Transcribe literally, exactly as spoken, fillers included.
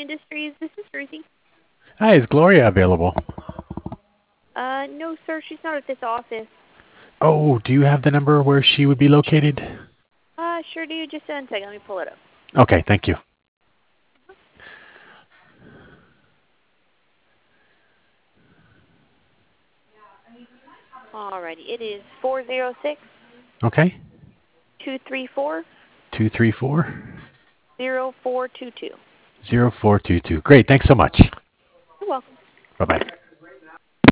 Industries. This is Ruthie. Hi, is Gloria available? Uh, no, sir, she's not at this office. Oh, do you have the number where she would be located? Uh, sure do. Just a second. Let me pull it up. Okay, thank you. Alrighty, it is four zero six, Okay. two three four, two three four, zero four two two. zero four two two. Great, thanks so much. You're welcome. Bye-bye.